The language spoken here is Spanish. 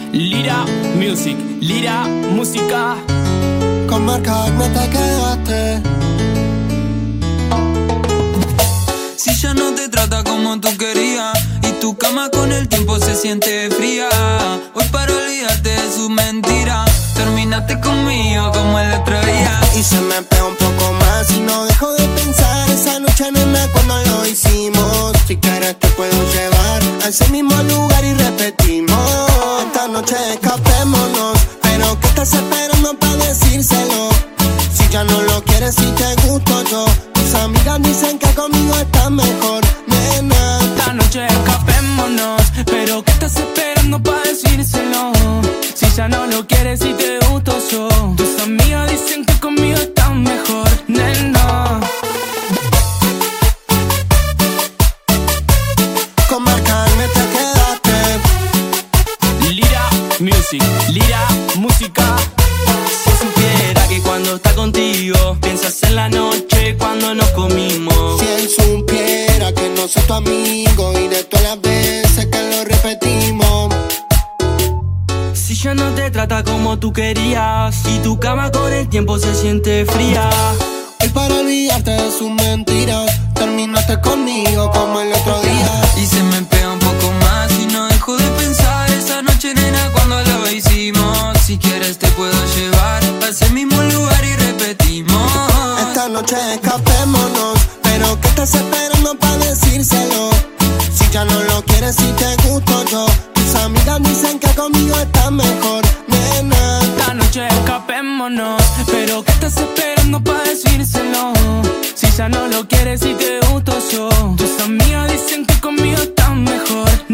Lira Music, Lira Música. Con marca Acme te quedaste. Si ya no te trata como tú querías y tu cama con el tiempo se siente fría, hoy para olvidarte de sus mentiras terminaste conmigo como el otro día. Y se me pega un poco más y no dejo de pensar esa noche, nena, cuando lo hicimos. Si quieres te puedo llevar a ese mismo lugar y repetimos. Esta noche escapémonos, pero ¿qué estás esperando para decírselo? Si ya no lo quieres, si te gusto yo. Tus amigas dicen que conmigo estás mejor, nena. Esta noche escapémonos, pero ¿qué estás esperando para decírselo? Si ya no lo quieres y te gusto yo. Tus amigas dicen que conmigo estás mejor, nena. Con marca Acme te quedaste. Lira Music, Lira Música. Si supiera que cuando está contigo piensas en la noche cuando nos comimos. Si él supiera que no soy tu amigo y de todas las veces que lo repetimos. Si ya no te trata como tú querías y tu cama con el tiempo se siente fría. Y para olvidarte de sus mentiras terminaste conmigo como el otro día. Y se me pega un poco más y no dejo de pensar esa noche, nena, cuando lo hicimos. Si quieres te puedo llevar a ese mismo lugar y repetimos. Esta noche escapémonos, pero ¿qué estás esperando para decírselo? Si ya no lo quieres, si te gusto yo. Tus amigas dicen que conmigo estás mejor, nena. Esta noche escapémonos, pero ¿qué estás esperando para decírselo? Si ya no lo quieres y te gusto yo. Tus amigas dicen que conmigo estás mejor.